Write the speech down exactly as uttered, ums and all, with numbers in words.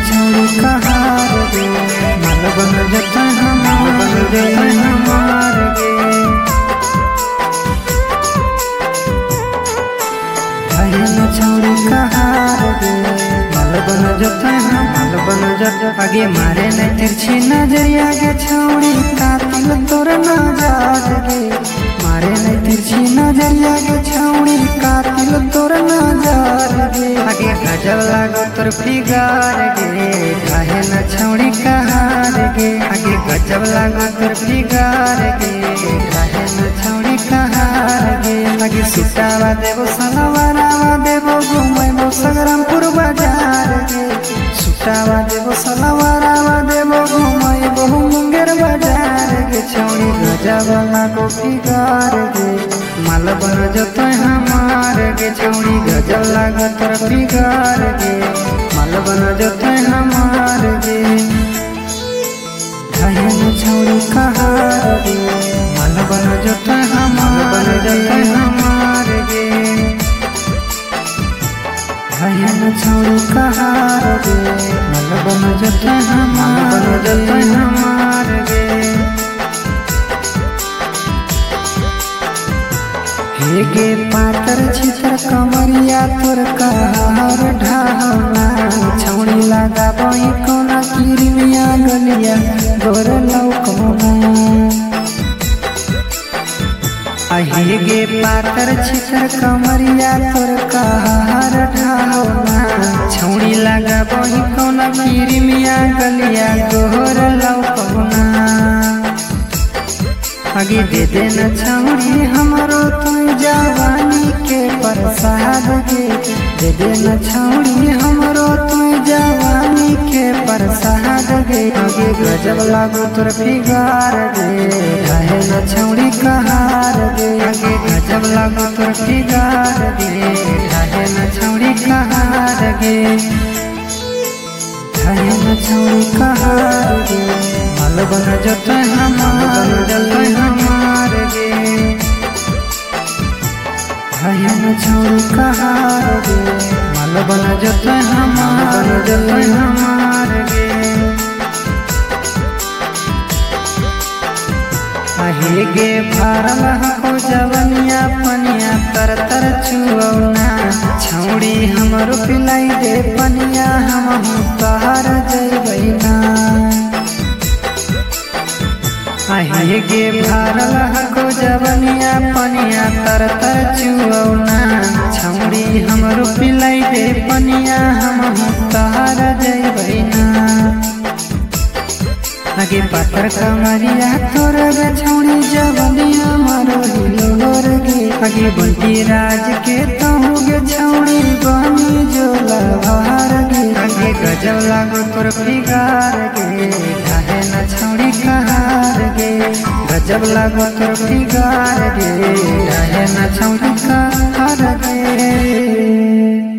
छौड़ी कहार गे माल बन जतै हमार बन जतै हमार गे धायन छौड़ी कहार गे माल बन जतै माल बन जतै आगे मारे न तिरछी नजरिया गे छौड़ी कातिल तोर नजर गे मारे न तिरछी नजरिया गे छौड़ी कातिल तोर नजर गे आगे गजब लागो तोर फिगार गे काहे न छौड़ी कहार गे आगे गजब लागो तोर फिगार गे काहे न छौड़ी कहार गे आगे सुटावा देबो सलवारावा देबो घुमैबो संग्रामपुर बाजार गे सुटावा देबो सलवारावा देबो घुमैबो मुंगेर बाजार गे छौड़ी गजब लागो फिगार गे माल बन जतै हमार गे छौड़ी गजब लागो तोर फिगार गे माल बन जतै हमार गे धायन छौड़ी कहार गे माल बन जतै हमार बन जतै हमार गे धायन छौड़ी कहार गे माल बन जतै हमार बन जतै हमार गे हे गे पातर छितर कमरिया तोर कहार ढाहना छौड़ी लगा बई कोना किरमिया गलिया गोर लौकना हे गे पातर छितर कमरिया तोर कहार ढाहना छौड़ी लगा बई कोना किरमिया गलिया गोर लौकना आगे दे देना छौड़ी हमरो तू जवानी के प्रसाद गे दे देना छौड़ी हमरो तू जवानी के प्रसाद गे आगे गजब लागो तोर फिगार गे काहे न छौड़ी कहार गे आगे गजब लागो तोर फिगार गे काहे न छौड़ी कहार गे काहे न छौड़ी कहार गे माल बन जतै हमार बन जतै हमार गे धायन छौड़ी कहार गे माल बन जतै हमार बन जतै हमार गे आहे गे फारल हको जवनिया पनिया तर तर छुऔना छौड़ी हमरो पिलाई दे पनिया हम तोहर जइबै ना आहे गे फारल हको जवनिया पनिया तर तर छुऔना छौड़ी हमरो पिलाई दे पनिया हम तोहर जइबै ना आगे पातर कमरिया तोर गे छौड़ी जवनिया मारो हिलोर गे आगे बंटी राज के तहु गे छौड़ी बनी जो लभार गे आगे गजब लागो तोर फिगार गे काहे न छौड़ी कहार गे गजब लागो तोर फिगार गे काहे न छौड़ी कहार गे।